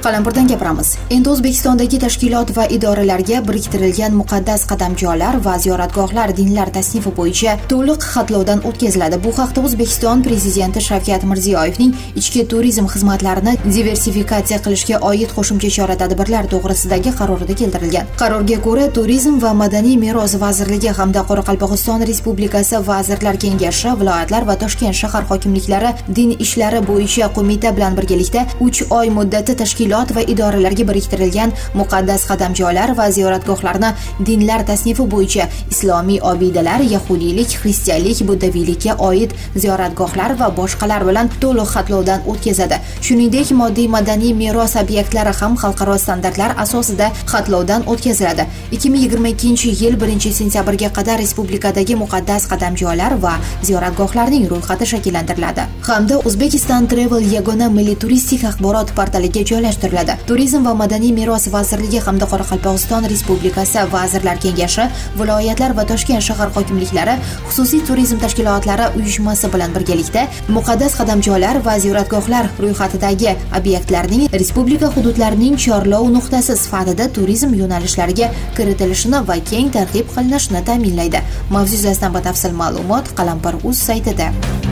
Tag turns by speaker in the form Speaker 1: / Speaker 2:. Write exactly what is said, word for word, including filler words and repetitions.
Speaker 1: Qalampirdan gapiramiz. Endi O'zbekistondagi tashkilot va idoralarga biriktirilgan muqaddas qadamjolar va ziyoratgohlar dinlar tasnifi bo'yicha to'liq xatlovdan o'tkaziladi. Bu haqda O'zbekiston Prezidenti Shavkat Mirziyoyevning ichki turizm xizmatlarini diversifikatsiya qilishga oid qo'shimcha chora-tadbirlar to'g'risidagi qarorida keltirilgan. Qarorga ko'ra, Turizm va madaniy meros vazirligi hamda Qoraqalpog'iston Respublikasi Vazirlar Kengashi, viloyatlar va Toshkent shahar hokimliklari din ishlari bo'yicha qo'mita bilan birgalikda uch oy muddati tashkilot va idoralarga biriktirilgan muqaddas qadamjolar va ziyoratgohlarni dinlar tasnifi bo'yicha islomiy obidalar, yahudiylik, xristianlik, buddaviylikka oid ziyoratgohlar va boshqalar bilan to'liq xatlovdan o'tkazadi. Shuningdek, moddiy madaniy meros obyektlari ham xalqaro standartlar asosida xatlovdan o'tkaziladi. ikki ming yigirma ikkinchi yil birinchi sentyabrga qadar respublikadagi muqaddas qadamjolar va ziyoratgohlarning ro'yxati shakllantiriladi hamda Uzbekistan Travel yagona milliy turistik axborot portaliga joylashtiriladi. Turizm va madaniy meros vazirligi hamda Qoraqalpog'iston Respublikasi Vazirlar Kengashi, viloyatlar va Toshkent shahar hokimliklari xususiy turizm tashkilotlari uyushmasi bilan birgalikda muqaddas qadamjolar va ziyoratgohlar ro'yxatidagi obyektlarning respublika hududlarining chorlov nuqtasi sifatida turizm yo'nalishlariga kiritilishini va keng targ'ib qilinishini ta'minlaydi. Mavzu yuzasidan batafsil ma'lumot Qalampir.uz saytida.